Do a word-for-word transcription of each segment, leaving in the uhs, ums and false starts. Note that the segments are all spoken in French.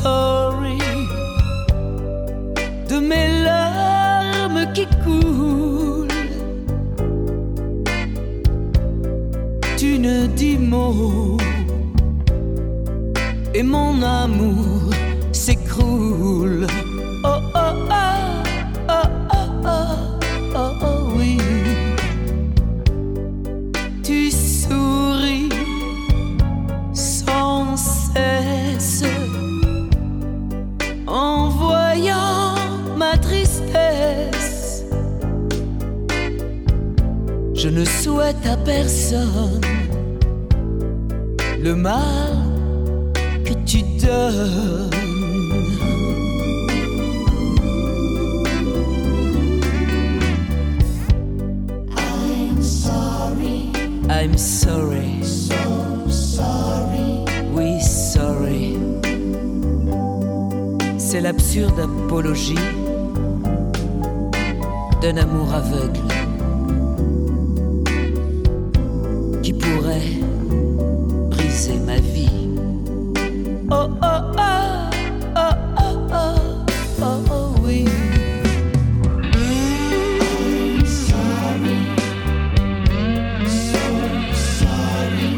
sorry de mes larmes qui coulent. Tu ne dis mot et mon amour s'écroule. Oh oh oh oh oh oh oh, oh oui. Tu souris sans cesse en voyant ma tristesse. Je ne souhaite à personne le mal que tu donnes. I'm sorry, I'm sorry, so sorry, oui sorry. C'est l'absurde apologie d'un amour aveugle qui pourrait briser ma vie. Oh oh oh oh oh oh oh, oh oui. I'm sorry, so sorry.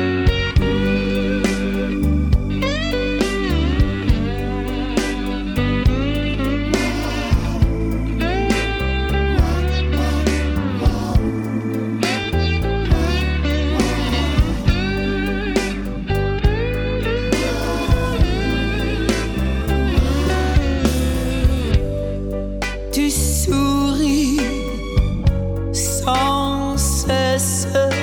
Tu souris sans cesse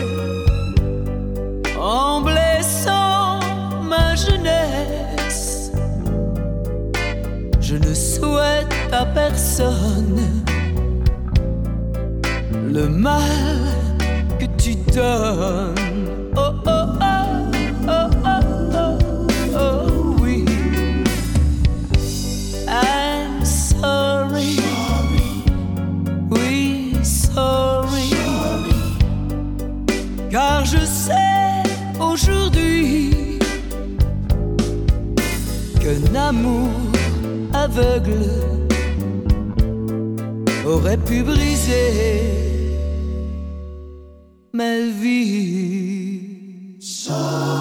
en blessant ma jeunesse. Je ne souhaite à personne le mal que tu donnes. Oh oh oh oh oh oh, oh oui. I'm sorry, oui sorry, car je sais aujourd'hui qu'un amour aveugle aurait pu briser ma vie. Sorry.